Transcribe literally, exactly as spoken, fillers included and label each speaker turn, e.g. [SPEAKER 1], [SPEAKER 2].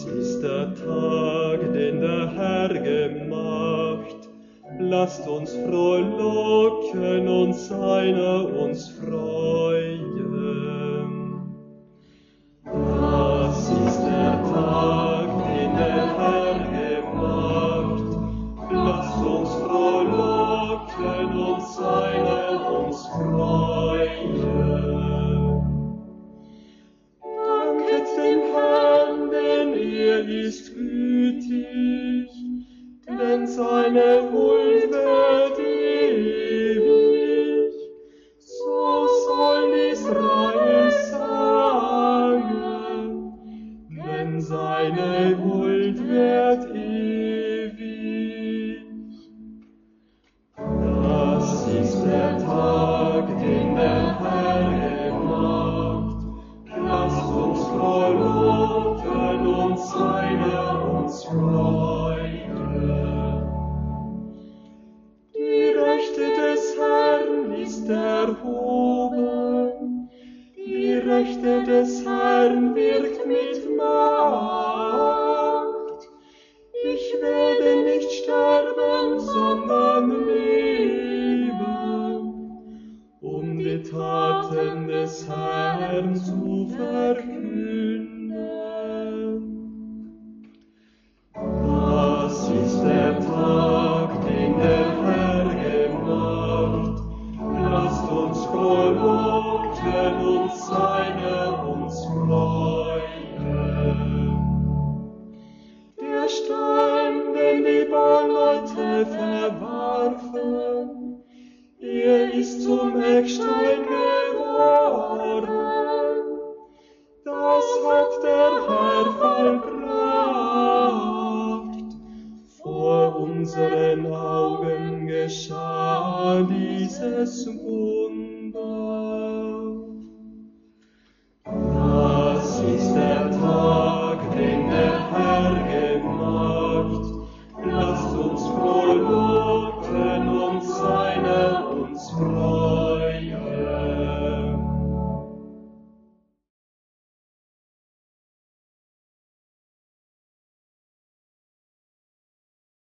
[SPEAKER 1] ist der Tag, den der Herr gemacht. Lasst uns frohlocken und seiner uns freuen. Das ist der Tag, den der Herr gemacht. Lasst uns frohlocken und seiner uns freuen. Danket dem Herrn, denn er ist gütig, denn seine Huld währt ewig. So soll Israel sagen, denn seine Huld währt ewig. Das ist der Tag, den der Herr gemacht. Lasst uns frohlocken und seiner uns freuen. Die Rechte des Herrn ist erhoben, die Rechte des Herrn wirkt mit Macht. Ich werde nicht sterben, sondern leben, um die Taten des Herrn zu verkünden. Das ist der Tag, den der Herr gemacht. Lasst uns frohlocken und seiner uns freuen. Der Stein, den die Bauleute verwarfen, er ist zum Eckstein geworden. Das hat der Herr vollbracht. Vor unseren Augen geschah dieses Wunder. Das ist der Tag, den der Herr gemacht. Lasst uns frohlocken und seiner uns freuen.